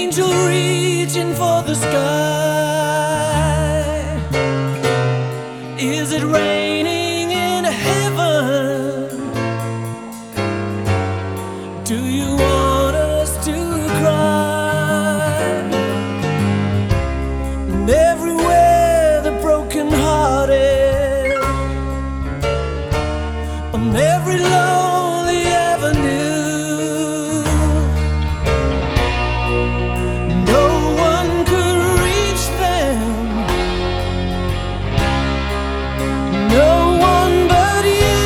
angel reaching for the sky. Is it raining in heaven? Do you want us to cry? And everywhere the broken hearted, on every lonely avenue, no one could reach them, no one but you.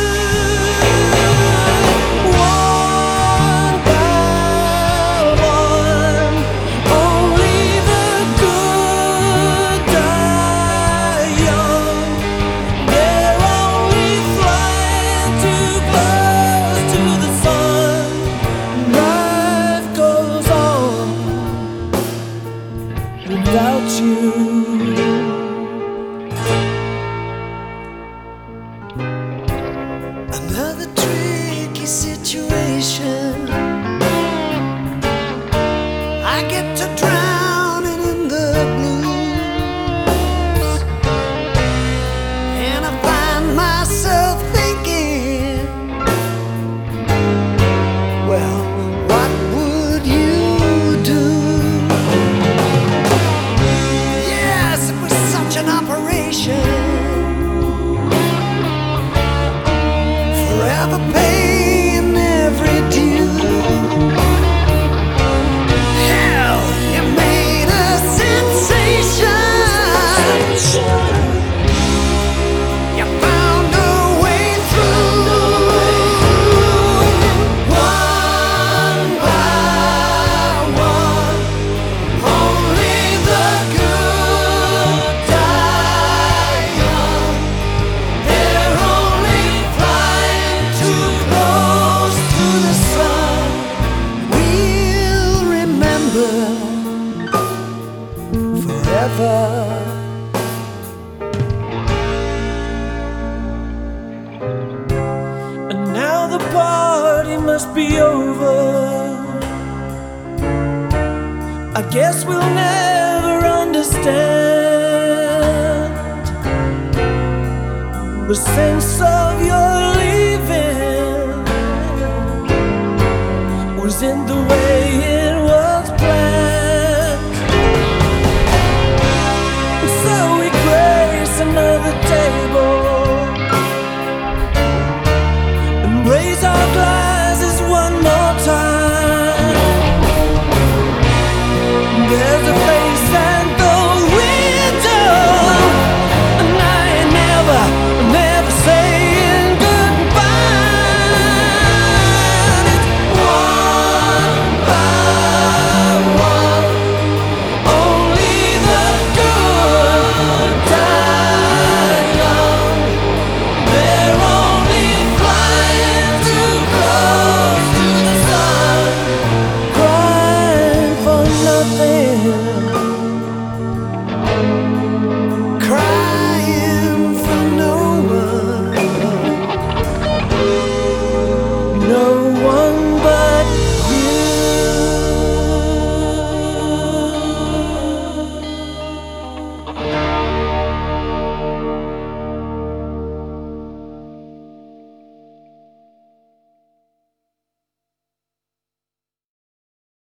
One by one, only the good die young. They're only flying too close to the sun. Life goes on without you. Another tricky situation. I get to drowning in the blues, and I find myself thinking, well, what would you do? Yes, it was such an operation, forever paying every due. Hell, you made a sensation. You found a way through. One by one, only the good die young. They're only flying too close to the sun. We'll remember forever. And now the party must be over. I guess we'll never understand the sense of your